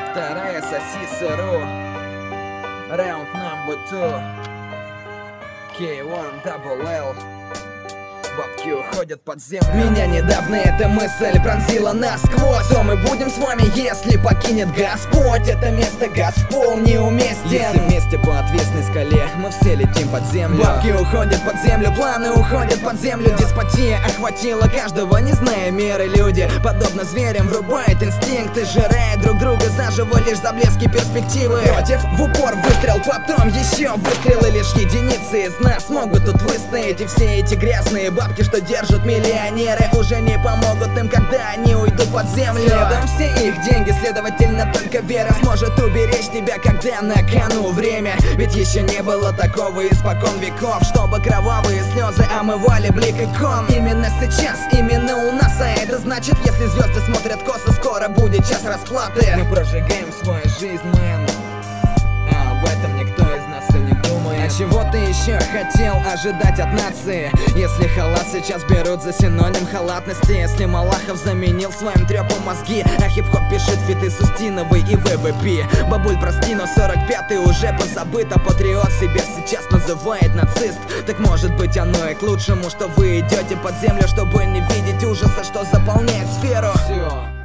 Вторая сосиса.ру. Раунд number 2. K1 double L. Бабки уходят под землю. Меня недавно эта мысль пронзила насквозь. Что мы будем с вами, если покинет Господь? Это место Господь неуместен. Если вместе по отвесной скале мы все летим под землю. Бабки уходят под землю, планы уходят под землю. Деспотия охватила каждого, не зная меры. Люди, подобно зверям, врубают инстинкты, жирают друг друга заживо лишь за блески перспективы. Против, в упор выстрел, потом еще выстрелы. Лишь единицы из нас могут тут выстоять. И все эти грязные бабки, что держат миллионеры, уже не помогут им, когда они уйдут под землю. Следом все их деньги, следовательно только вера сможет уберечь тебя, когда на кону время. Ведь еще не было такого испокон веков, чтобы кровавые слезы омывали блик икон. Именно сейчас, именно у нас, а это значит, если звезды смотрят косо, скоро будет час расплаты. Мы прожигаем свою жизнь, мэн, а об этом никто из нас и не думает. А чего ты еще хотел ожидать от нации, если халат сейчас берут за синоним халатности? Если Малахов заменил своим трёпом мозги, а хип-хоп пишет фиты с Устиновой и ВВП. Бабуль, прости, но 45-й уже позабыт, а патриот себя сейчас называет нацист. Так может быть оно и к лучшему, что вы идете под землю, чтобы не видеть ужаса, что заполняет сферу. Все.